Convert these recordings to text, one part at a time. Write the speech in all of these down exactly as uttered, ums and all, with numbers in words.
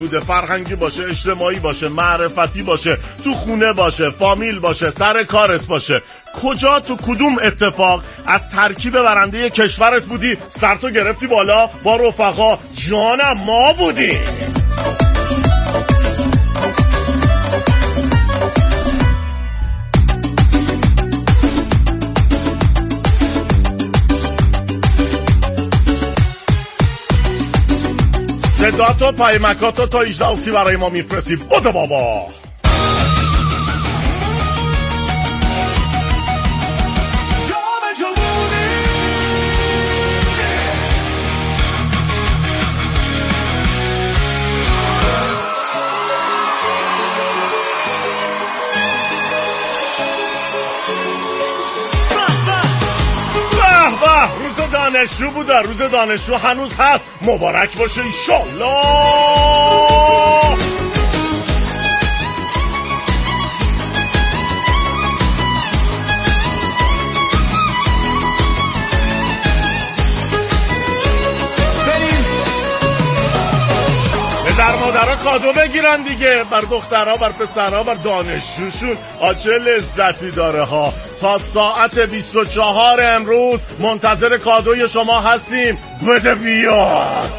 فرهنگی باشه، اجتماعی باشه، معرفتی باشه، تو خونه باشه، فامیل باشه، سر کارت باشه، کجا تو کدوم اتفاق از ترکیب برنده کشورت بودی سرتو گرفتی بالا با رفقا؟ جانم ما بودی. صداتو پیمکاتو تا اجداسی برای ما میفرستی. بوده بابا. روز دانشجو بود، روز دانشجو هنوز هست، مبارک باشه ایشالله. پدر مادرها کادو بگیرن دیگه، بر دخترها، بر پسرها، بر دانشجوشون. آچه لذتی داره ها. تا ساعت بیست و چهار امروز منتظر کادوی شما هستیم. بده بیاد.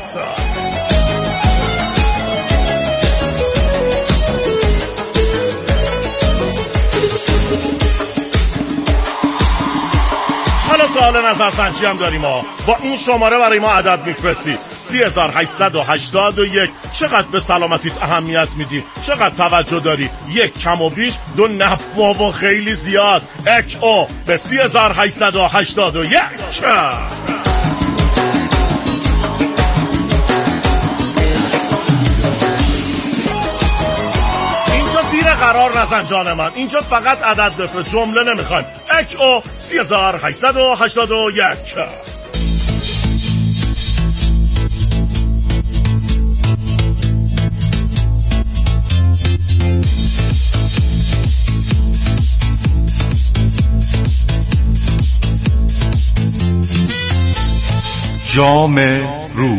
حالا سوال نظرسنجی هم داریم ها. با این شماره برای ما عدد میفرستی سی هزار و هشتصد و هشتاد و یک. چقدر به سلامتیت اهمیت میدی؟ چقدر توجه داری؟ یک کم و بیش، دو نه بابا خیلی زیاد. اک او به سی هزار و هشتصد و هشتاد و یک. اینجا زیر قرار نزن جان من، اینجا فقط عدد بفرست، جمله نمیخوایم. اک او سی هزار و هشتصد و هشتاد و یک. جام روز.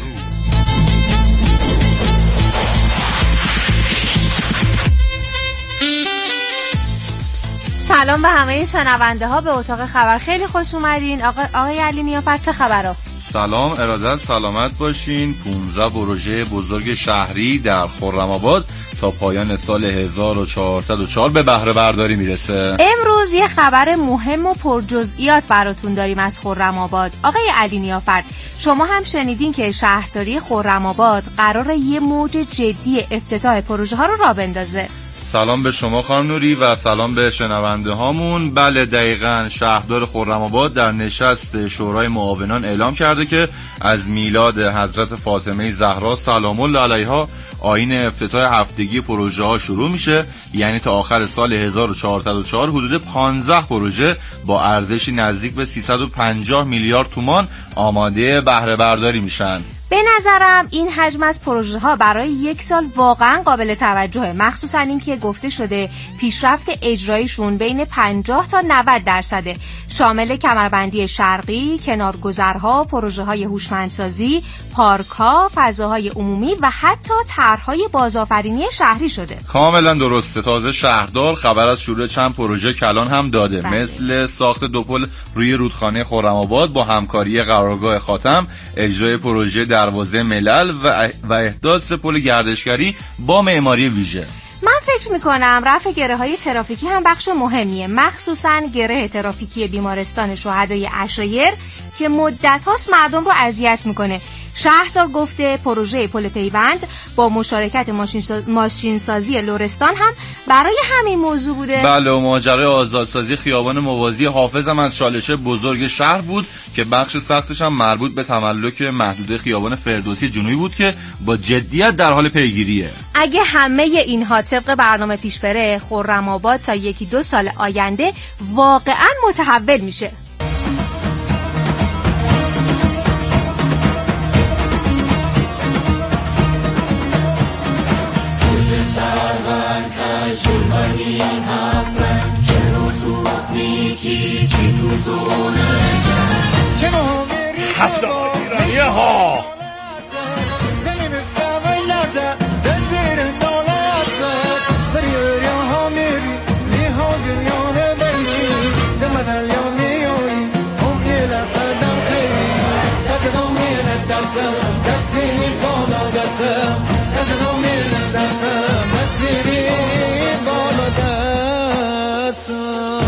سلام به همه شنونده ها به اتاق خبر، خیلی خوش اومدین. آقا آقای علی نیافر چه خبرها؟ سلام، ارادت سلامت باشین. پانزده پروژه بزرگ شهری در خرم‌آباد تا پایان سال هزار و چهارصد و چهار به بهره برداری میرسه. امروز یه خبر مهم و پرجزئیات براتون داریم از خرم‌آباد. آقای علی نیافر، شما هم شنیدین که شهرداری خرم‌آباد قراره یه موج جدی افتتاح پروژه ها رو راه بندازه. سلام به شما خانم نوری و سلام به شنونده هامون. بله دقیقاً، شهردار خرم‌آباد در نشست شورای معاونان اعلام کرده که از میلاد حضرت فاطمه زهرا سلام الله علیها آیین افتتاح هفتگی پروژه ها شروع میشه. یعنی تا آخر سال هزار و چهارصد و چهار حدود پانزده پروژه با ارزشی نزدیک به سیصد و پنجاه میلیارد تومان آماده بهره برداری میشن. به نظرم این حجم از پروژه ها برای یک سال واقعا قابل توجهه، مخصوصا اینکه گفته شده پیشرفت اجرایشون بین پنجاه تا نود درصده، شامل کمربندی شرقی، کنارگذرها، پروژه های هوشمندسازی، پارک ها، فضاهای عمومی و حتی طرحهای بازآفرینی شهری شده. کاملا درسته. تازه شهردار خبر از شروع چند پروژه کلان هم داده، بله. مثل ساخت دو پل روی رودخانه خرم‌آباد با همکاری قرارگاه خاتم، اجرای پروژه دروازه ملل و و احداث پل گردشگری با معماری ویژه. من فکر میکنم رفع گره های ترافیکی هم بخش مهمیه، مخصوصا گره ترافیکی بیمارستان شهدای عشایر که مدت هاست مردم رو اذیت میکنه. شهردار گفته پروژه پل پیوند با مشارکت ماشینسازی لرستان هم برای همین موضوع بوده. بله، و ماجرای آزادسازی خیابان موازی حافظ هم از چالش بزرگ شهر بود که بخش سختش هم مربوط به تملک محدود خیابان فردوسی جنوبی بود که با جدیت در حال پیگیریه. اگه همه اینها طبق برنامه پیش بره، خرم‌آباد تا یکی دو سال آینده واقعا متحول میشه. هفته ایرانیه ها دستم نزنم میره دستم مسیری بالا دستم.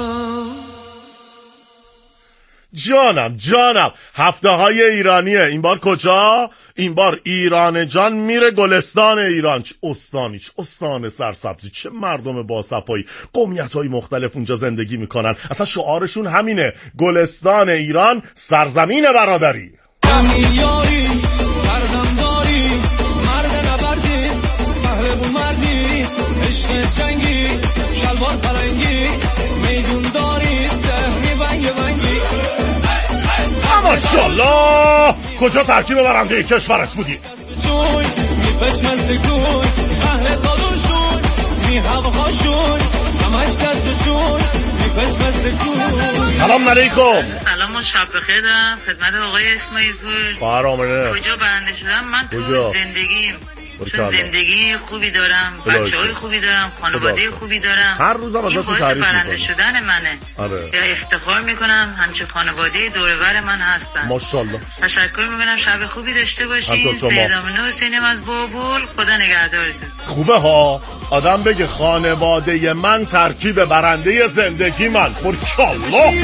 جانم جانم هفته های ایرانیه. این بار کجا؟ این بار ایران جان میره گلستان ایران. چه استانی، چه استان سرسبزی، چه مردم باصفایی، قومیت های مختلف اونجا زندگی میکنن. اصلا شعارشون همینه، گلستان ایران سرزمین برادری. یاری سردم داری مرد نبردی محلبون مردی عشق جنگی شلوار پلنگی میدون داری سهمی بنگ بنگی. ماشالله کجا ترکیب برنده کشورت بودی؟ جوی میپش مزدگوی اهل دادوشون می هواهاشون همش دست جون میپش مزدگوی. سلام علیکم. سلام و شب بخیر دارم خدمت آقای اسماعیل پور. خواهر آمنه کجا برنده شدم؟ من تو کجا؟ زندگی چون زندگی خوبی دارم، بچه‌های خوبی دارم، خانواده خوبی دارم. هر روزم ازشون تعریف برنده می‌کنم. شدن منه. آره. یا افتخار میکنم همچه خانواده دور و بر من هستن. ماشاءالله. تشکر میکنم، شب خوبی داشته باشین. سیدامنو حسینم از بابول، خدا نگهدارتون. خوبه ها آدم بگه خانواده من ترکیب برنده زندگی من. برکالله.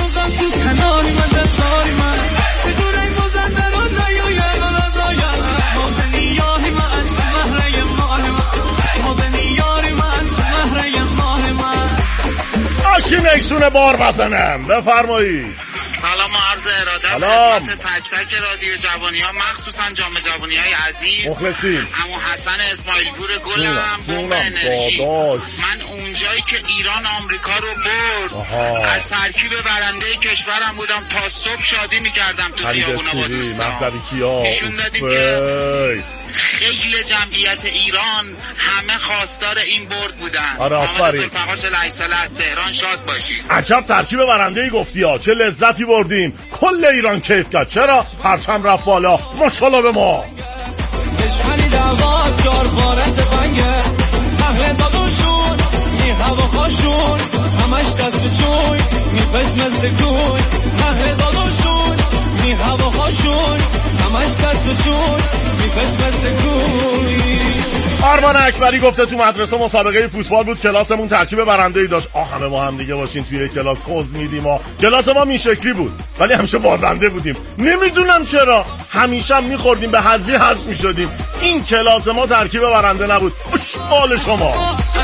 آشین اکسون بار بزنم بفرمایید. سلام و عرض ارادت سلام. خدمت تک تک رادیو جوانی ها، مخصوصا جام جوانی های عزیز. مخلصیم. عمو حسن اسماعیل پور گلم، بمب انرژی. من اونجایی که ایران آمریکا رو برد آها. از ترکیب برنده کشورم بودم، تا صبح شادی میکردم تو خیابونا با دوستان. نشون دادیم که خیلی جمعیت ایران همه خواستار این برد بودن. آره آفرین. فقاش لایساله از تهران شاد باشید. عجب ترکیب برنده‌ای گفتی ها، چه لذتی بردیم. کل ایران کیف کرد. چرا؟ پرچم رفت بالا. ماشاءالله به ما. دشمنی دعوا چار بارت بنگه اهل دادوشون می هواهاشون همش دست به چوی میپش مزد گوی اهل دادوشون می هواهاشون همش دست به چوی میپش مزد گوی. آرمان اکبری گفته تو مدرسه مسابقه فوتبال بود، کلاسمون ترکیب برنده‌ای داشت. آ همه ما هم دیگه باشین توی کلاس کوز میدیم. ما کلاس ما این شکلی بود ولی همیشه بازنده بودیم. نمیدونم چرا همیشه هم میخوردیم به حذفی حذف میشدیم. این کلاس ما ترکیب برنده نبود. اشغال شما.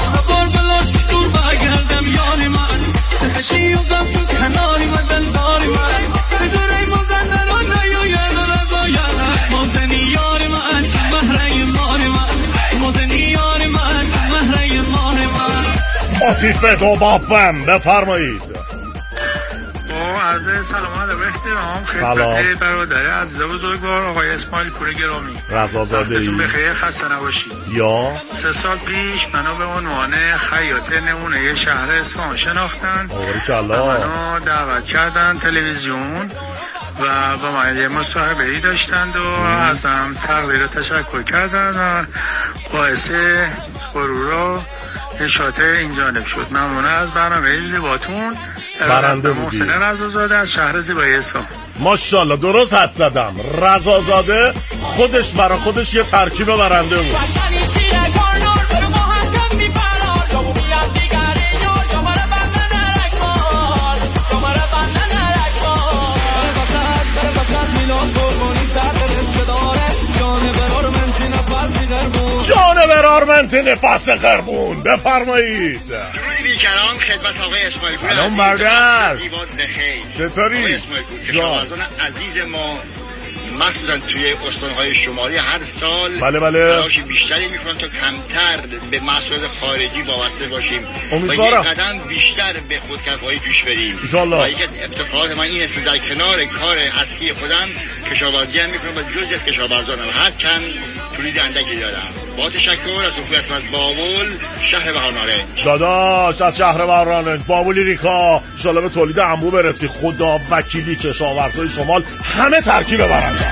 عاطفه دو بابم بفرمایید. با عرض سلامت و احترام سلام. خدمت برادر عزیز بزرگوار آقای اسماعیل پور گرامی، رضازاده بخیر خسته نباشید. یا سه سال پیش منو به عنوان خیاط نمونه شهر اصفهان شناختن و منو دعوت کردن تلویزیون و با من یه مصاحبه‌ای داشتند و ازم تقدیر تشکر کردن و باعث غرور و نشاط این جانب شد. ممنون از برنامه زیباتون. برنده بودی. محسن رضازاده از شهر زیبای اصفهان. ماشاءالله درست حد زدم. رضازاده خودش برا خودش یه ترکیب برنده بود. جانور آرمنت نفس قربون بفرمایید. درود بیکران خدمت آقای اسماعیل پور سلام عزیز. برادر. زیبا بخیر. چطوری؟ آقای اسماعیل پور کشاورزان عزیز ما مخصوصا توی استان‌های شمالی هر سال بله بله. تلاش بیشتری میکنن تا کمتر به محصولات خارجی وابسته باشیم امیدوارم. و یک قدم بیشتر به خودکفایی پیش بریم. انشالله. و یکی از افتخارات من این است در کنار کار اصلی خودم کشاورزی هم میکنم و جزئی از کشاورزانم هر چند تولید اندکی دارم. با تشکر از اخوی از بابول شهر بهارنارنج. داداش از شهر بهارنارنج بابولی ریکا انشالله به تولید انبوه برسی. خدا وکیلی کشاورزای شمال همه ترکیب برنده.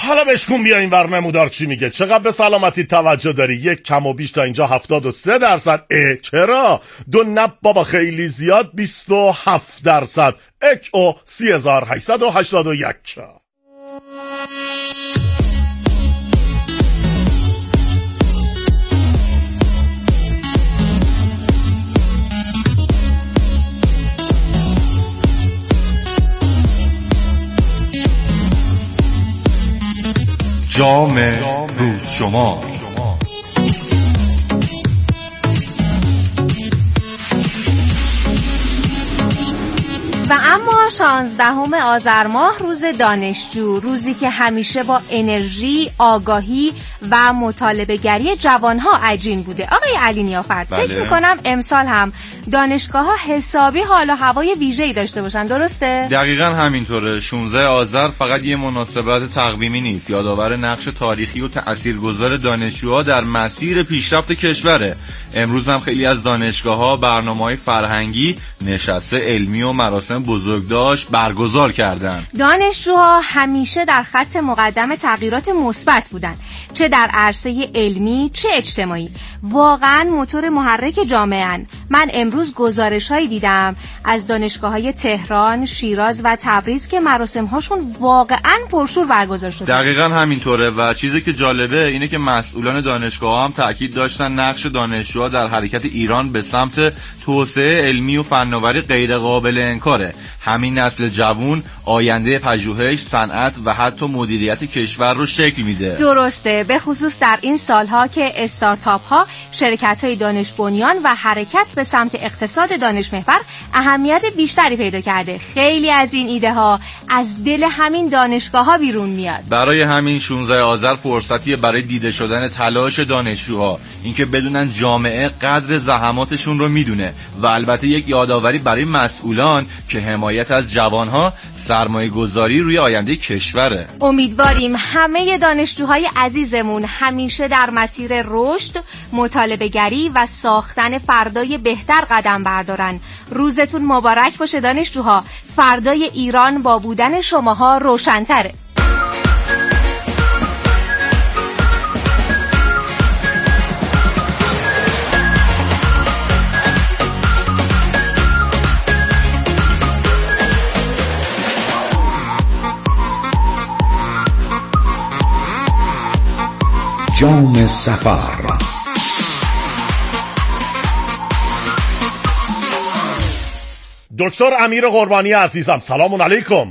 حالا بشکون بیا این ور نمودار چی میگه. چقدر به سلامتی توجه داری؟ یک کم و بیش تا اینجا هفتاد و سه درصد. اه چرا؟ دو نب بابا خیلی زیاد بیست و هفت درصد. اک او سی هزار هشتصد و هشتاد و یک. جام روز شما. و اما شانزدهم آذر ماه روز دانشجو، روزی که همیشه با انرژی، آگاهی و مطالبه گری جوانها عجین بوده. آقای علی نیافرد، بله. فکر میکنم امسال هم دانشگاه ها حسابی حال و هوای ویژه‌ای داشته باشن، درسته؟ دقیقاً همینطوره. شانزدهم آذر فقط یه مناسبت تقویمی نیست، یادآور نقش تاریخی و تاثیرگذار دانشجوها در مسیر پیشرفت کشوره. امروز هم خیلی از دانشگاه‌ها برنامه‌های فرهنگی، نشست علمی و مراسم بزرگداشت برگزار کردن. دانشجوها همیشه در خط مقدم تغییرات مثبت بودن، چه در عرصه علمی چه اجتماعی. واقعاً موتور محرک جامعه ان. من امروز گزارش‌هایی دیدم از دانشگاه‌های تهران، شیراز و تبریز که مراسم‌هاشون واقعاً پرشور برگزار شده. دقیقاً همینطوره و چیزی که جالبه اینه که مسئولان دانشگاه‌ها هم تأکید داشتن نقش دانشجوها در حرکت ایران به سمت توسعه علمی و فناوری غیر قابل انکاره. همین نسل جوان آینده پژوهش، صنعت و حتی مدیریت کشور رو شکل میده. درسته، به خصوص در این سالها که استارتاپ ها، شرکت های دانش بنیان و حرکت به سمت اقتصاد دانش محور اهمیت بیشتری پیدا کرده. خیلی از این ایده ها از دل همین دانشگاه ها بیرون میاد. برای همین شانزدهم آذر فرصتیه برای دیده شدن تلاش دانشجوها، اینکه بدونن جامعه قدر زحماتشون رو میدونه و البته یک یادآوری برای مسئولان که حمایت از جوانها سرمایه گذاری روی آینده کشوره. امیدواریم همه دانشجوهای عزیزمون همیشه در مسیر رشد، مطالبه گری و ساختن فردای بهتر قدم بردارن. روزتون مبارک باشه دانشجوها. فردای ایران با بودن شماها روشن‌تره. جام سفر. دکتر امیر قربانی عزیزم، سلام علیکم.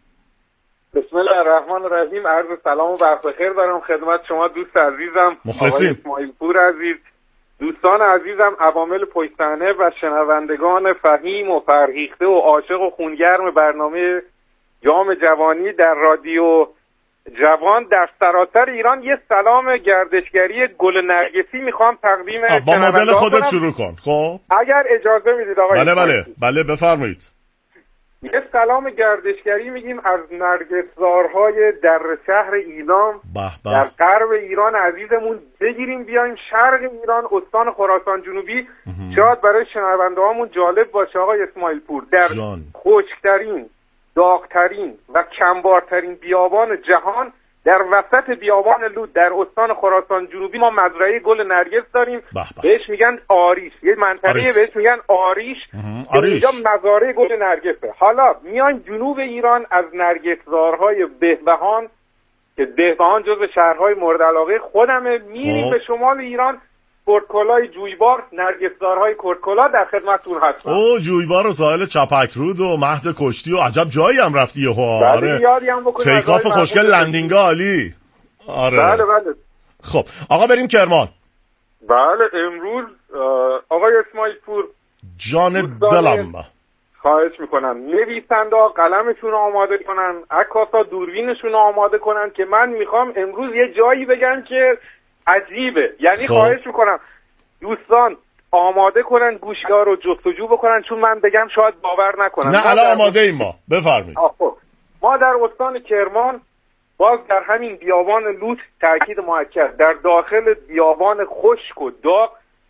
بسم الله الرحمن الرحیم. عرض سلام و وقت بخیر دارم خدمت شما دوست عزیزم، مخلصیم. آقای اسماعیل پور عزیز، دوستان عزیزم، عوامل پشت صحنه و شنوندگان فهیم و فرهیخته و عاشق و خونگرم برنامه جام جوانی در رادیو جوان در سراسر ایران. یه سلام گردشگری گل نرگسی میخوام تقدیم با مدل خودت شروع کن. خب اگر اجازه میدید آقای بله بله بله بفرمایید. یه سلام گردشگری میگیم از نرگسزارهای در شهر ایلام در غرب ایران عزیزمون بگیریم بیایم شرق ایران، استان خراسان جنوبی. شاید برای شنونده‌هامون جالب باشه آقای اسماعیل پور، در خشکترین، داغترین و کمبارترین بیابان جهان، در وسط بیابان لود در استان خراسان جنوبی ما مزرعه گل نرگس داریم. بهش میگن آریش، یه منطقه بهش میگن آریش که اینجا مزارع گل نرگسه. حالا میان جنوب ایران از نرگسزارهای بهبهان که بهبهان جزو شهرهای مورد علاقه خودمه، میریم به شمال ایران، کردکلای جویبار، نرگسزارهای کردکلا در خدمتتون هستم. او جویبار و ساحل چپکرود و مهد کشتی و عجب جایی هم رفتی یهو. آره یادی هم بکنید. تیکاف خوشگل لندینگ عالی. آره بله بله. خب آقا بریم کرمان. بله امروز آقای اسماعیل پور جان دلم خواهش میکنم نویسنده ها قلمشون رو آماده کنن، عکاسا دوربینشون رو آماده کنن که من میخوام امروز یه جایی بگم که عجیبه. یعنی خواهش میکنم دوستان آماده کنن گوشی‌ها رو جستجو بکنن، چون من بگم شاید باور نکنن. نه الان آماده ایم ما. بفرمایید. ما در استان کرمان باز در همین بیابان لوت تاکید موکد در داخل بیابان خشک و داغ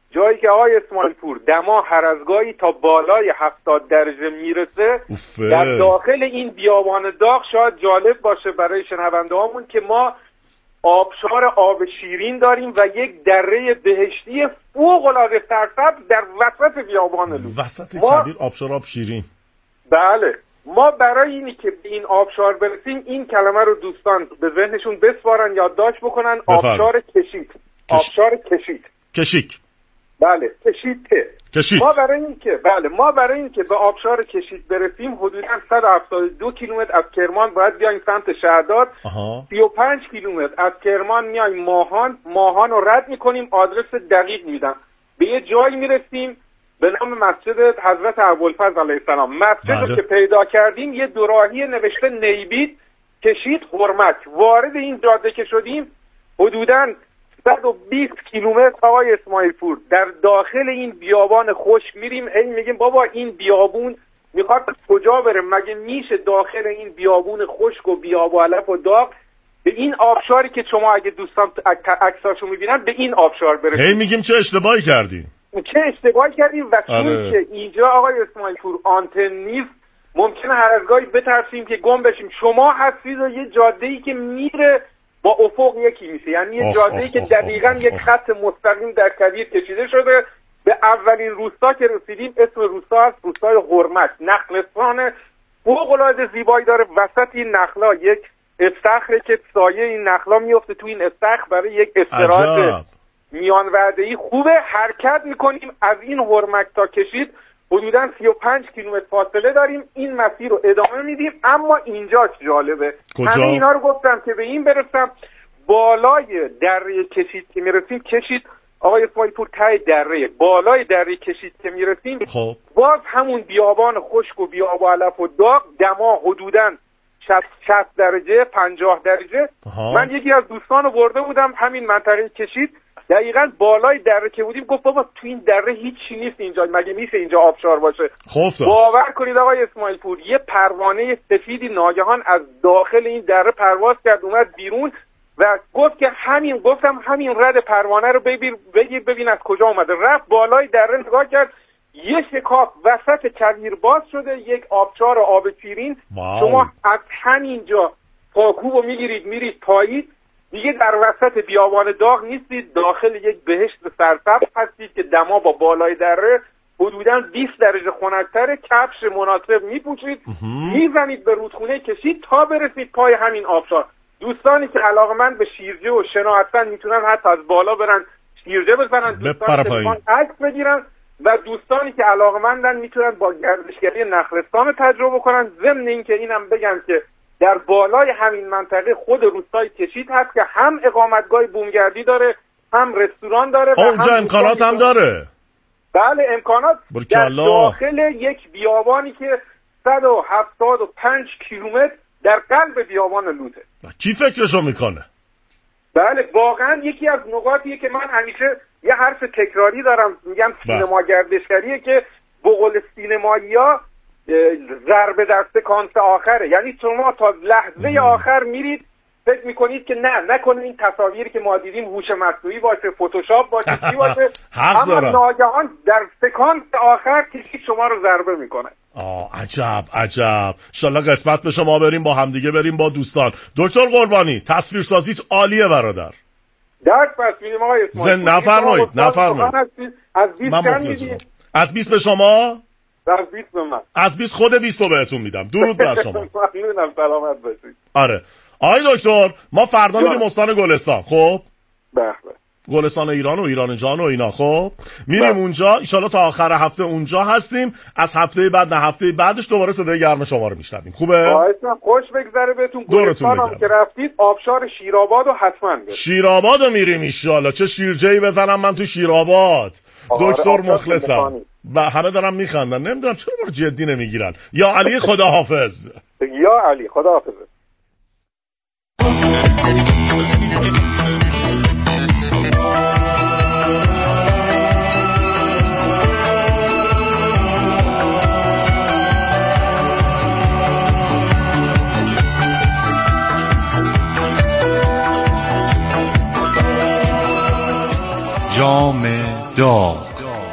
جایی که آقای اسماعیل پور دما هر از گاهی تا بالای هفتاد درجه میرسه اوفه. در داخل این بیابان داغ شاید جالب باشه برای شنونده هامون که ما آبشار آب شیرین داریم و یک دره بهشتی فوق العاده سرسبز در وسط بیابان لوت. وسط ما... کبیر آبشار آب شیرین. بله، ما برای اینی که به این آبشار برسیم این کلمه رو دوستان به ذهنشون بسپارن، یادداشت بکنن. آبشار کشید. کش... آبشار کشید. کشیک. بله، کشید ته. کشید. ما برای این که بله ما برای این که به آبشار کشید برسیم حدوداً صد و هفتاد و دو کیلومتر از کرمان باید بیایم سمت شهرداد. سی و پنج کیلومتر از کرمان میایم ماهان. ماهان رو رد میکنیم، آدرس دقیق میدم. به یه جایی میرسیم به نام مسجد حضرت ابوالفضل علیه السلام. مسجد رو که پیدا کردیم یه دوراهی نوشته نیبید کشید حرمت. وارد این جاده که شدیم حدوداً صد و بیست کیلومتر آقای اسماعیل پور در داخل این بیابان خشک میریم. هی میگیم بابا این بیابون میخواد کجا بره؟ مگه میشه داخل این بیابون خشک و بیاب و علف و داغ به این آبشاری که شما اگه دوستان عکساشو میبینن به این آبشار برسیم؟ هی میگیم چه اشتباهی کردیم، چه اشتباهی کردیم و چون که اینجا آقای اسماعیل پور آنتن نیست ممکنه هر از گاهی بترسیم که گم بشیم. شما هستید و یه جاده‌ای که میره با افق یکی میشه، یعنی یه جاده‌ای که دقیقاً یک خط مستقیم در کویر کشیده شده. به اولین روستا که رسیدیم اسم روستا هست روستای حرمت. نخلستان فوق‌العاده زیبایی داره. وسط این نخلا یک استخره که سایه این نخلا میفته تو این استخر برای یک استراحت میان وعده‌ای خوبه. حرکت میکنیم از این حرمت تا کشید حدوداً سی و پنج کیلومتر فاصله داریم. این مسیر رو ادامه میدیم. اما اینجاش جالبه. کجا؟ همه اینا رو گفتم که به این برسم. بالای دره کشید که میرسیم، کشید آقای اسماعیل پور ته دره، بالای دره کشید که میرسیم خب باز همون بیابان خشک و بیاب و علف و داغ. دما حدوداً شصت درجه پنجاه درجه. آها. من یکی از دوستان رو برده بودم همین منطقه کشید، دقیقاً بالای دره که بودیم گفت بابا تو این دره هیچی نیست اینجا، مگه میشه اینجا آبشار باشه؟ خب باور کنید آقای اسماعیل پور یه پروانه سفیدی ناگهان از داخل این دره پرواز کرد اومد بیرون و گفت که همین گفتم همین رد پروانه رو بگیر بگیر ببین از کجا اومده. رفت بالای دره نگاه کرد، یه شکاف وسط کویر باز شده، یک آبشار آب شیرین. شما از همینجا پاکوبو میگیرید میرید پایید، دیگه در وسط بیابان داغ نیستید، داخل یک بهشت سرسبز هستید که دما با بالای دره حدوداً بیست درجه خنک‌تره. کفش مناسب میپوشید، میزنید به رودخونه کشید تا برسید پای همین آبشار. دوستانی که علاقه‌مند به شیرجه و شنا هستن میتونن حتی از بالا برن شیرجه بزنن، دوستان تلفن عکس بگیرن و دوستانی که علاقه‌مندن میتونن با گردشگری نخلستان تجربه کنن. ضمن اینکه اینم بگم که در بالای همین منطقه خود روستای کشید هست که هم اقامتگاه بومگردی داره هم رستوران داره و اونجا امکانات هم داره. بله امکانات در داخل یک بیابانی که صد و هفتاد و پنج کیلومتر در قلب بیابان لوته. کی فکرشو میکنه؟ بله واقعا یکی از نقاطیه که من همیشه یه حرف تکراری دارم میگم سینما گردشگریه که به قول سینمایی‌ها ضربه در سکانس آخره، یعنی شما تا لحظه آخر میرید فکر میکنید که نه نکنه این تصاویری که ما دیدیم هوش مصنوعی باشه، فتوشاپ باشه، چی باشه، اما ناگهان در سکانس آخر کسی شما رو ضربه میکنه. آه عجب عجب. انشالله قسمت به شما بریم با همدیگه بریم با دوستان. دکتر قربانی تصویرسازیت عالیه برادر. درک پس میدیم آقای اسماعیل. زن نفرمایید نفرمایید. از بیست کم میدیم. از بیست به شما؟ از بیست به من. از بیست خود بیست رو بهتون میدم. درود بر شما. ممنونم سلامت باشید. آره آقای دکتر ما فردا میریم استان گلستان. خب بله گلستان ایران و ایران جان و اینا. خب میریم بله. اونجا ان شاءالله تا آخر هفته اونجا هستیم. از هفته بعد نه هفته بعدش دوباره صدای گرم شما رو میشنویم. خوبه؟ خواهشم خوش بگذره بهتون. گلستان هم که رفتید آبشار شیرآبادو حتما برید. شیرآبادو میریم ان شاءالله. چه شیرجه‌ای بزنم من تو شیرآباد. دکتر مخلصم و همه دارن میخندن. نمیدونم چرا ما جدی نمیگیرن. یا علی خداحافظ. یا علی خداحافظ. جام داغ.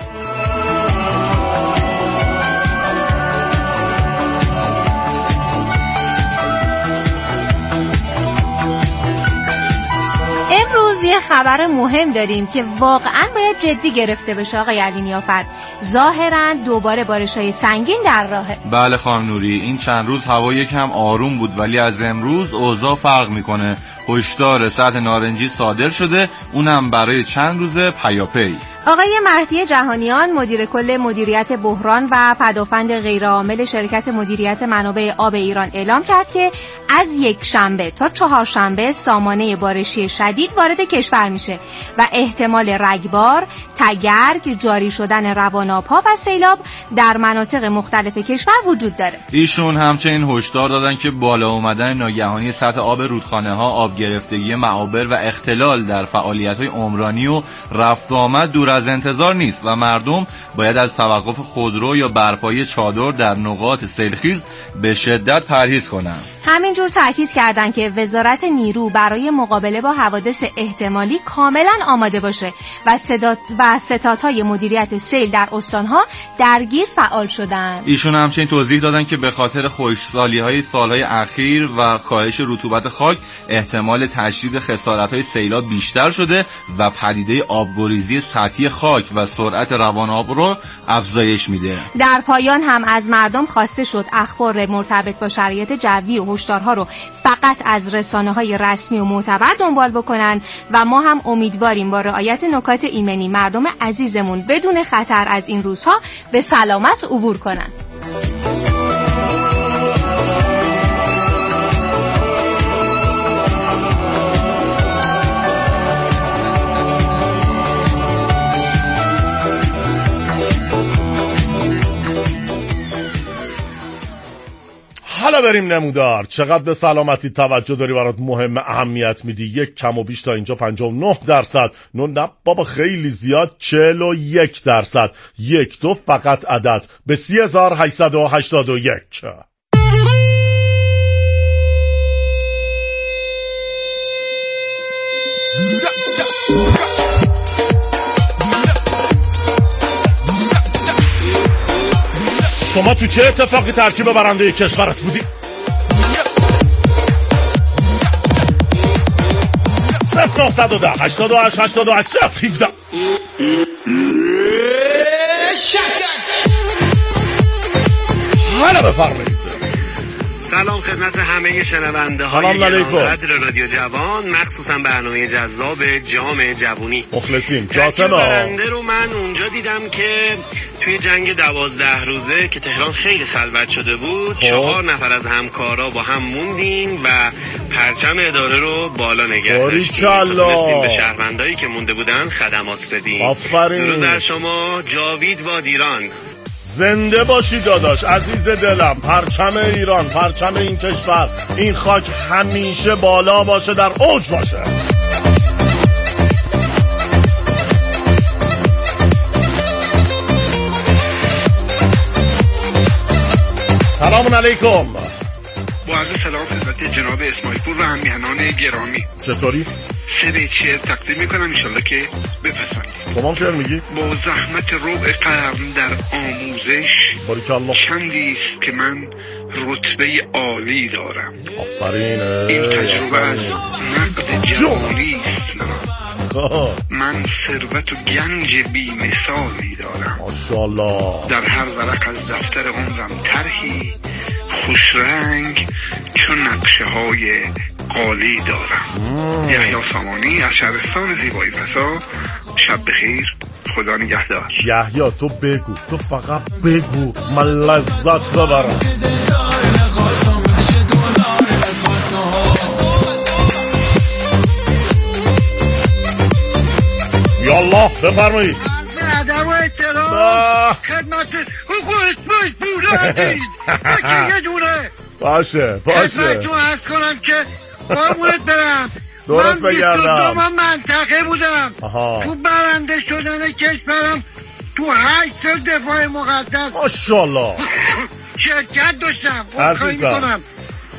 امروز یه خبر مهم داریم که واقعا باید جدی گرفته بشه آقای علی نیافر. ظاهرا دوباره بارش‌های سنگین در راهه. بله خانم نوری، این چند روز هوا یکم آروم بود ولی از امروز اوضاع فرق میکنه. هشدار سطح نارنجی صادر شده، اونم برای چند روز پیاپی. آقای مهدی جهانیان مدیر کل مدیریت بحران و پدافند غیرعامل شرکت مدیریت منابع آب ایران اعلام کرد که از یک شنبه تا چهارشنبه سامانه بارشی شدید وارد کشور میشه و احتمال رگبار، تگرگ، جاری شدن رواناب‌ها و سیلاب در مناطق مختلف کشور وجود داره. ایشون همچنین هشدار دادن که بالا اومدن ناگهانی سطح آب رودخانه‌ها، آب گرفتگی معابر و اختلال در فعالیت‌های عمرانی و رفت و آمد دور از انتظار نیست و مردم باید از توقف خودرو یا برپایی چادر در نقاط سیلخیز به شدت پرهیز کنند. همینجور تاکید کردن که وزارت نیرو برای مقابله با حوادث احتمالی کاملا آماده باشه و صدات و ستادهای مدیریت سیل در استانها درگیر فعال شدن. ایشون همچنین توضیح دادن که به خاطر خشکسالی‌های سالهای اخیر و کاهش رطوبت خاک احتمال تشدید خسارت‌های سیلاب بیشتر شده و پدیده آبگریزی سطحی خاک و سرعت روان آب رو افزایش میده. در پایان هم از مردم خواسته شد اخبار مرتبط با شرایط جوی و هشدارها رو فقط از رسانه‌های رسمی و معتبر دنبال بکنن و ما هم امیدواریم با رعایت نکات ایمنی مردم عزیزمون بدون خطر از این روزها به سلامت عبور کنن. حالا بریم نمودار. چقدر به سلامتی توجه داری، برات مهم اهمیت میدی. یک کم و بیش تا اینجا پنجاه و نه درصد. نه نه بابا خیلی زیاد. چهل و یک درصد. یک دو فقط عدد به سی هزار هشتصد و هشتاد و یک. شما تو چه اتفاقی ترکیب برنده کشورت بودی؟ صفر نهصد و ده هشتاد و هشت هشتاد و هشت صفر هفده. حالا بفرمایید. سلام خدمت همه شنونده های گرانقدر رادیو جوان، مخصوصا برنامه جذاب جام جوونی. مخلصیم. جاسم برنده رو من اونجا دیدم که توی جنگ دوازده روزه که تهران خیلی خلوت شده بود، چهار نفر از همکارا با هم موندیم و پرچم اداره رو بالا نگه داشتیم و تونستیم به شهروندایی که مونده بودن خدمات بدیم. آفرین. درود در شما. جاوید باد ایران. زنده باشی داداش عزیز دلم. پرچم ایران، پرچم این کشور، این خاک همیشه بالا باشه، در اوج باشه. سلام علیکم. با عرض سلام خدمت جناب اسماعیل پور و همیهنان گرامی. چطوری؟ سه بیت شعر تقدیم میکنم انشالله که بپسندید. شما هم شعر میگی؟ با زحمت ربع قرن در آموزش چندی است که من رتبه عالی دارم. آفرینه. این تجربه از نقد جهانی است. من ثروت و گنج بی مثالی دارم. ماشاءالله. در هر ورق از دفتر عمرم طرحی خوش رنگ چون نقشه های قالی دارم. یحیی سامانی از شهرستان زیبایی فسا. شب بخیر، خدا نگهدار. یحیی تو بگو، تو فقط بگو، من لذت ببرم. یالله بفرمایید. ادب و احترام خدمت حقوق اسماعیل پور عزیز. یکی یه دونه باشه باشه خدمتتون عرض کنم که قربونت برم. درست من بیست و بگردم. دو من منطقه بودم. آها. تو برنده شدن کشورم تو هشت سال دفاع مقدس ماشاءالله شرکت داشتم. خواهی میکنم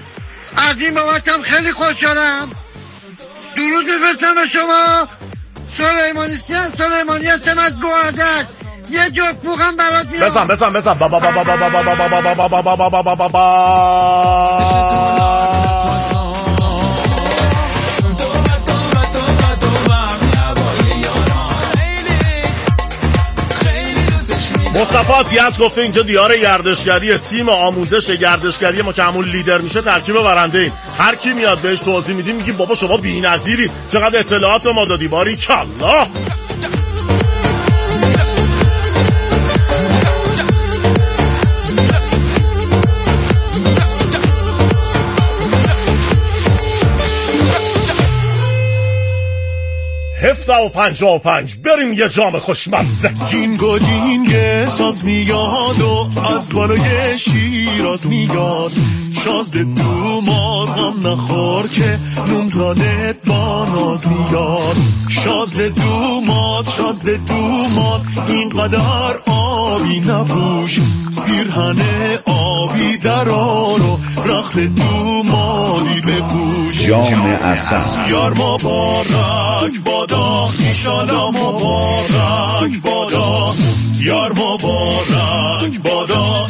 از این بابتم خیلی خوشحالم. درود میفرستم به شما. سلیمانی سیان سلیمانی هستم از گوهردک. یه جفت بوغم برات میام. بزن بزن بزن بابا بابا بابا بابا بابا بابا بابا بابا بابا. مصطفی از یزد گفته اینجا دیار گردشگری، تیم آموزش گردشگری ما که همون لیدر میشه ترکیب برنده ایم. هر کی میاد بهش توضیح میدیم میگیم بابا شما بی‌نظیرید، چقدر اطلاعات ما دادی، باری کلا. هفته و پنجاه و پنج بریم یه جام خوشمزه. جینگو جینگه ساز میاد و از بالای شیراز میاد، شازده دوماد هم نخور که نومزادت با ناز میاد. شازده دوماد شازده دوماد اینقدر آبی نپوش، پیرهن آبی درار و رخت دومادی بپوش. جام عسل یار مبارک بادا، ایشالا مبارک بادا، یار مبارک بادا،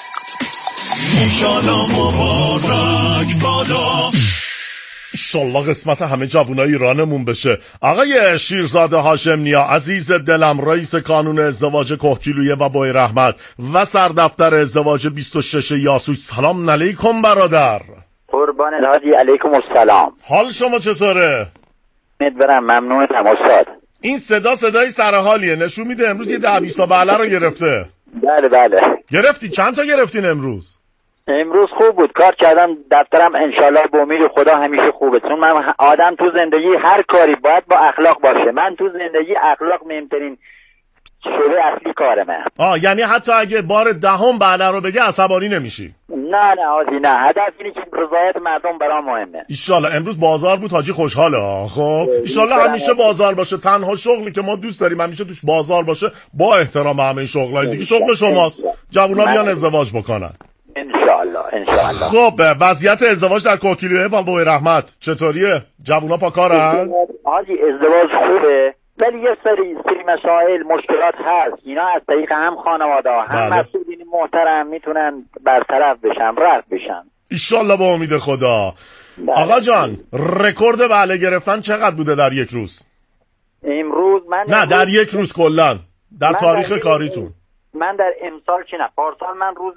ایشالا مبارک بادا. ایشالله قسمت همه جوانای ایرانمون بشه. آقای شیرزاده هاشم نیا عزیز دلم، رئیس کانون ازدواج کهگیلویه و بوی رحمت و سردفتر ازدواج بیست و شش یاسوج، سلام علیکم برادر. قربان الهادی علیکم السلام. حال شما چطوره؟ امیدوارم ممنونتم استاد. این صدا صدای سرحالیه، نشون میده امروز یه ده بیست تا بله رو گرفته. بله بله. گرفتی؟ چند تا گرفتین امروز؟ امروز خوب بود، کار کردم، دفترم انشالله به امید خدا همیشه خوبه، چون من آدم تو زندگی هر کاری باید با اخلاق باشه. من تو زندگی اخلاق مهمترین شعبه اصلی کارمه. آه یعنی حتی اگه بار دهم بله رو بگه عصبانی نمیشی؟ نه نه حاجی نه، هدف اینه که رضایت مردم برام مهمه. ایشالله امروز بازار بود حاجی، خوشحاله. خب ایشالله همیشه بازار باشه. تنها شغلی که ما دوست داریم همیشه توش بازار باشه، با احترام همه شغلای دیگه. شغل شماست، جوونا بیان ازدواج بکنن انشالله انشالله. خب وضعیت ازدواج در کوکیلویه با بوی رحمت چطوریه؟ جوونا پاکارن؟ حاجی ازدواج خوبه، ولی یه سری سری مسائل مشکلات هست، اینا از طریق هم خانواده هم مسئولین محترم میتونن برطرف بشن، رفع بشن ایشالله با امید خدا. بله. آقا جان رکورد بله گرفتن چقدر بوده در یک روز؟ امروز من نه در امروز... یک روز کلا در تاریخ در کاریتون. من در امسال چه نه پارسال من روز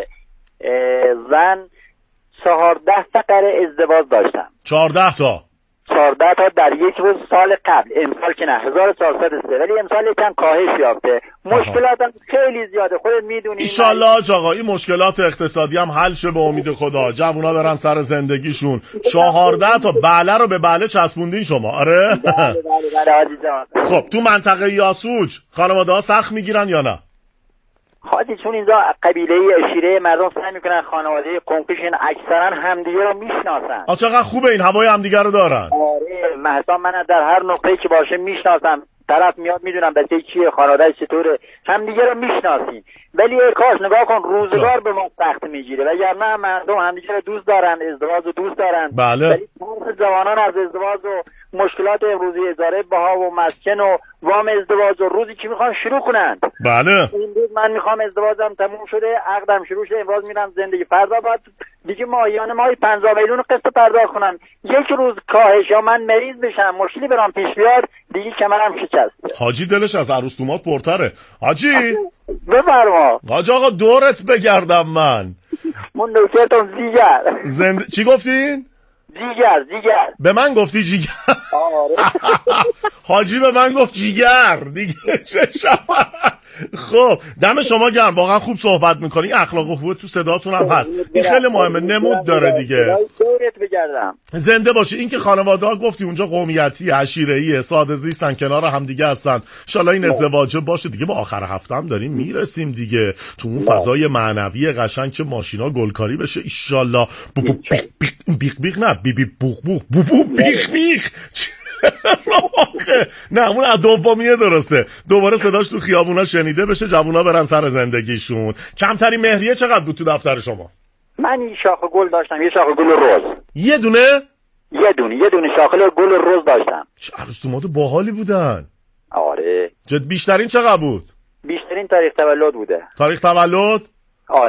زن چهارده فقره ازدواج داشتم. چهارده تا چهارده تا در یک روز سال قبل. امسال که نه هزار و چهارصد و سه، ولی امسال یکم کاهش یافته. مشکلات هم خیلی زیاده، خودت میدونی. ایشالله حاج آقا این مشکلات اقتصادی هم حل شه به امید خدا، جوونا برن سر زندگیشون. چهارده تا بله رو به بله چسبوندین شما. آره بله بله بله. خب تو منطقه یاسوج خانواده ها سخت میگیرن یا نه؟ حاجی چون اینجا قبیله اشیره مردم سعی میکنن خانواده قنقیشن اکثرا همدیگه رو میشناسن. آ چقدر خوبه این هوای همدیگه رو دارن. آره مثلا من در هر نقطه‌ای که باشه میشناسم، طرف میاد میدونم بچه کیه، خانواده چطوره، همدیگه رو میشناسیم. ولی کاش نگاه کن روزگار به ما سخت میگیره، وگرنه مردم همدیگه رو دوست دارن، ازدواج رو دوست دارن. بله. ولی تمام جوانان از ازدواج و مشکلات امروزی اجاره بها و مسکن و وام ازدواج و روزی که میخوان شروع کنن. بله. این روز من میخوام ازدواجم تموم شده، عقدم شروع شده، امروز میرم زندگی، فردا باید دیگه ماهیانه ماهی پنجاه میلیون قسط پرداخت کنم. یک روز کاهش یا من مریض بشم، مشکلی برام پیش بیاد، دیگه کمرم شکست. حاجی دلش از عروس دومات پرتره. حاجی بفرما. حاج آقا دورت بگردم من. من نوکرتم زیگر. زند... چی گفتین؟ جیگر جیگر. به من گفتی جیگر؟ آره. حاجی به من گفت جیگر دیگه چه شفا. خب دم شما گرم، واقعا خوب صحبت میکنی، اخلاق خوبه تو صداتون هم هست، این خیلی مهمه، نمود داره دیگه. زنده باشی. این که خانواده ها گفتی اونجا قومیتی عشیره‌ای ساده زیستن، کنار هم دیگه هستن، ان شاءالله این ازدواجه باشه دیگه. با آخر هفته هم داریم میرسیم دیگه، تو اون فضای معنوی قشنگ که ماشینا گلکاری بشه ان شاءالله. بو بو بیق بیق بیق بیق نه بی بی بوق بوق بو بو بیق بیق. نه اون از دومیه درسته، دوباره صداش تو خیابونا شنیده بشه، جوونا برن سر زندگیشون. کمترین مهریه چقدر بود تو دفتر شما؟ من این شاخ گل داشتم، یه شاخ گل روز. یه دونه؟ یه دونه یه دونه شاخل گل رز داشتم. چه عروس داماد باحالی بودن. آره. جد بیشترین چقدر بود؟ بیشترین تاریخ تولد بوده. تاریخ تولد؟